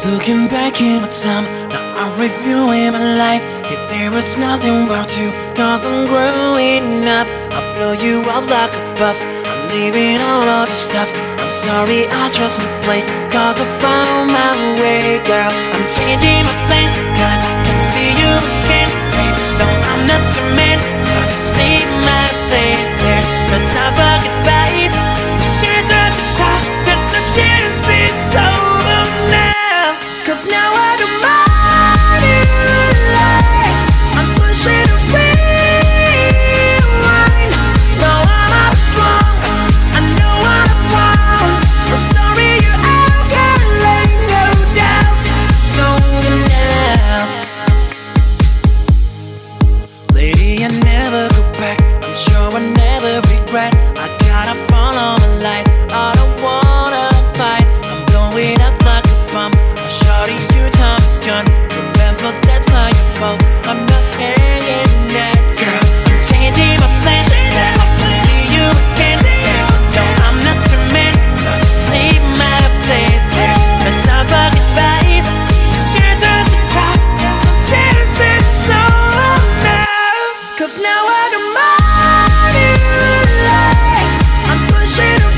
Looking back in my time, now I'm reviewing my life. If there was nothing wrong to, cause I'm growing up. I'll blow you up like a buff. I'm leaving all of your stuff. I'm sorry, I trust my place, cause I found my way, girl. I'm changing my plan, cause I can see you again. Baby, no, I'm not your man, so just leave my place. There's no time for goodbyes. You should turn to cry, there's no chance it's over now. Cause now I don't mind you like I'm pushing a rewind. No, I'm up strong, I know I'm wrong. I'm sorry you're out, girl, ain't no doubt. So now, lady, I never go back. I'm sure I never regret. I gotta follow my life, I don't wanna fight. I'm blowing up like a bomb. Shorty, your time is gone. Remember that's how you fall. I'm not hanging that girl. I'm changing my plan, cause I can see you again. No, I'm not your man, so just leave my place. There's no time for goodbyes. It's your turn to cry, there's no chance it's over now. Cause now I don't mind you like I'm pushing a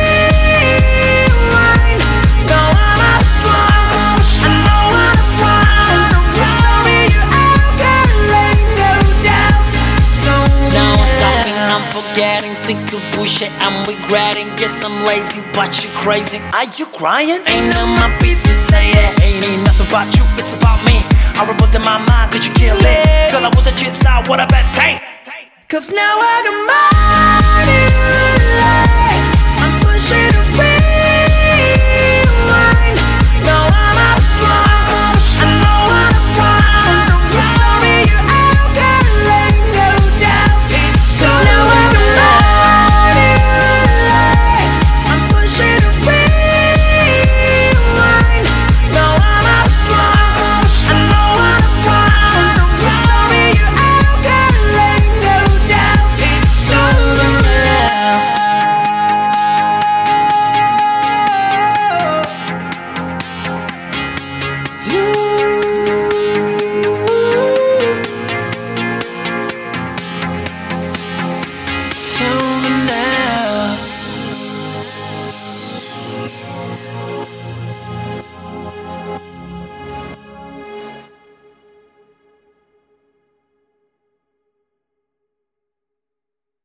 rewind. No, I'm up strong, I know I'm wrong. I'm sorry you're out, girl, ain't no doubt. So now I'm stopping, I'm forgetting. Sick of bullshit, I'm regretting. Guess I'm lazy, but you crazy. Are you crying? Ain't none my business, lady. Ain't nothing about you, it's about me. I rebelled in my mind, could you kill it? Girl, I was a shit star, what a bad thing. Cause now I got my